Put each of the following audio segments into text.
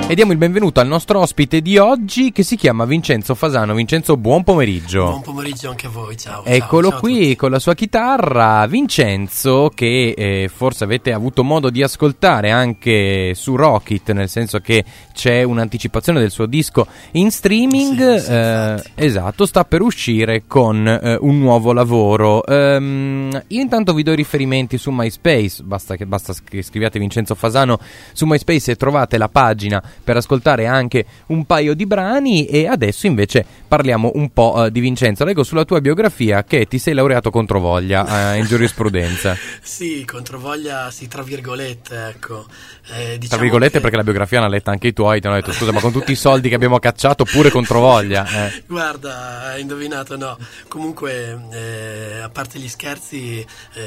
E diamo il benvenuto al nostro ospite di oggi che si chiama Vincenzo Fasano. Vincenzo, buon pomeriggio. Buon pomeriggio anche a voi, ciao. Eccolo ciao qui con la sua chitarra. Vincenzo, che forse avete avuto modo di ascoltare anche su Rockit, nel senso che c'è un'anticipazione del suo disco in streaming. Sì, esatto, sta per uscire con un nuovo lavoro. Io intanto vi do i riferimenti su MySpace, basta che scriviate Vincenzo Fasano su MySpace e trovate la pagina per ascoltare anche un paio di brani. E adesso invece parliamo un po' di Vincenzo. Leggo sulla tua biografia che ti sei laureato controvoglia in giurisprudenza. Sì, controvoglia, sì, tra virgolette, ecco. Diciamo tra virgolette che... perché la biografia l'ha letta anche i tuoi, ti hanno detto scusa, ma con tutti i soldi che abbiamo cacciato pure controvoglia. Guarda, hai indovinato, no. Comunque, a parte gli scherzi,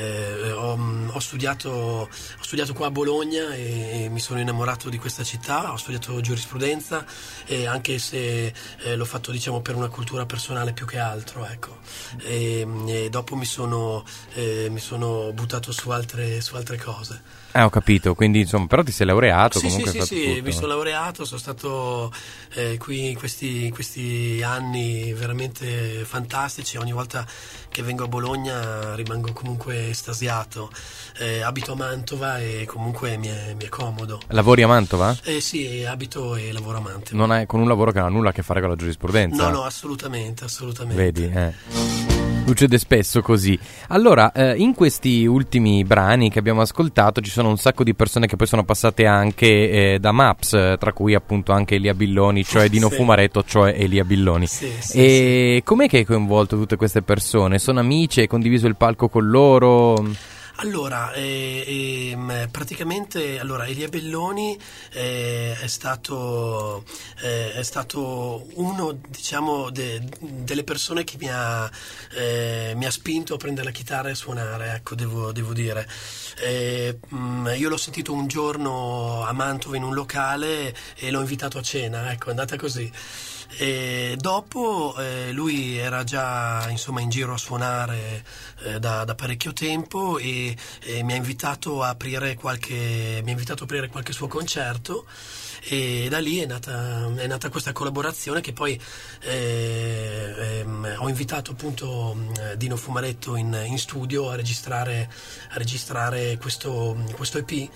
ho studiato qua a Bologna e mi sono innamorato di questa città. Ho studiato giurisprudenza, e anche se l'ho fatto, diciamo, per una cultura personale più che altro, ecco. E dopo mi sono buttato su altre cose. Ho capito, quindi insomma, però ti sei laureato, Sì, comunque sì, mi sono laureato, sono stato qui in questi anni veramente fantastici. Ogni volta che vengo a Bologna rimango comunque estasiato. Abito a Mantova e comunque mi è comodo. Lavori a Mantova? Sì, abito e lavoro a Mantova. Non hai con un lavoro che non ha nulla a che fare con la giurisprudenza? No, assolutamente. Vedi, succede spesso così. Allora, in questi ultimi brani che abbiamo ascoltato ci sono un sacco di persone che poi sono passate anche da Maps, tra cui appunto anche Elia Billoni, cioè Dino Fumaretto, cioè Elia Billoni. Sì. Com'è che hai coinvolto tutte queste persone? Sono amici? Hai condiviso il palco con loro? Allora, praticamente Elia Belloni è stato uno, diciamo, delle persone che mi ha spinto a prendere la chitarra e a suonare, ecco, devo dire. Io l'ho sentito un giorno a Mantova in un locale e l'ho invitato a cena, ecco, è andata così. E dopo lui era già, insomma, in giro a suonare da parecchio tempo e mi ha invitato a aprire qualche suo concerto, e da lì è nata questa collaborazione che poi ho invitato appunto Dino Fumaretto in studio a registrare questo EP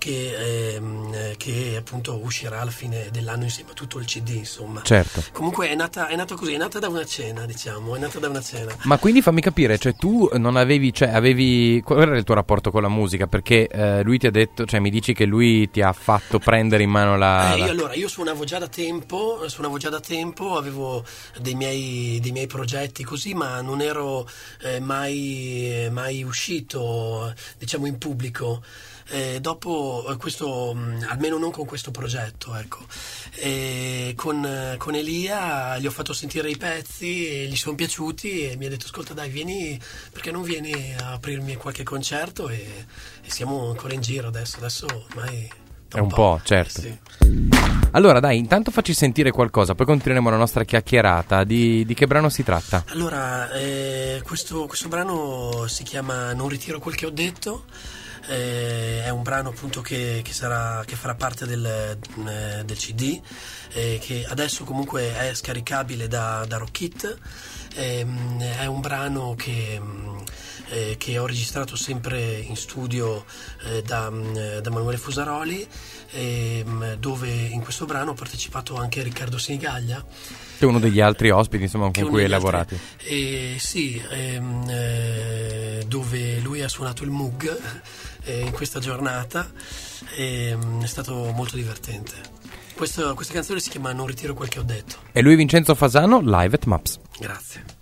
che appunto uscirà alla fine dell'anno insieme a tutto il CD, insomma. Certo. Comunque è nata così, è nata da una cena, diciamo, Ma quindi fammi capire, cioè tu non avevi, qual era il tuo rapporto con la musica? Perché lui ti ha detto, cioè mi dici che lui ti ha fatto prendere in mano Io suonavo già da tempo, avevo dei miei progetti così, ma non ero mai uscito, diciamo, in pubblico. Dopo questo, almeno non con questo progetto, ecco. Con Elia gli ho fatto sentire i pezzi e gli sono piaciuti e mi ha detto ascolta dai, perché non vieni a aprirmi qualche concerto, e siamo ancora in giro adesso ormai è un po', certo. Sì. Allora dai, intanto facci sentire qualcosa, poi continueremo la nostra chiacchierata. Di che brano si tratta? Allora, questo brano si chiama Non ritiro quel che ho detto. È un brano appunto che farà parte del CD, che adesso comunque è scaricabile da Rockit. È un brano che ho registrato sempre in studio da Emanuele Fusaroli, dove in questo brano ho partecipato anche Riccardo Sinigaglia, che è uno degli altri ospiti, insomma, con cui hai lavorato. Sì, dove lui ha suonato il Moog in questa giornata, è stato molto divertente. Questa canzone si chiama Non ritiro quel che ho detto. E lui Vincenzo Fasano, live at Maps. Grazie.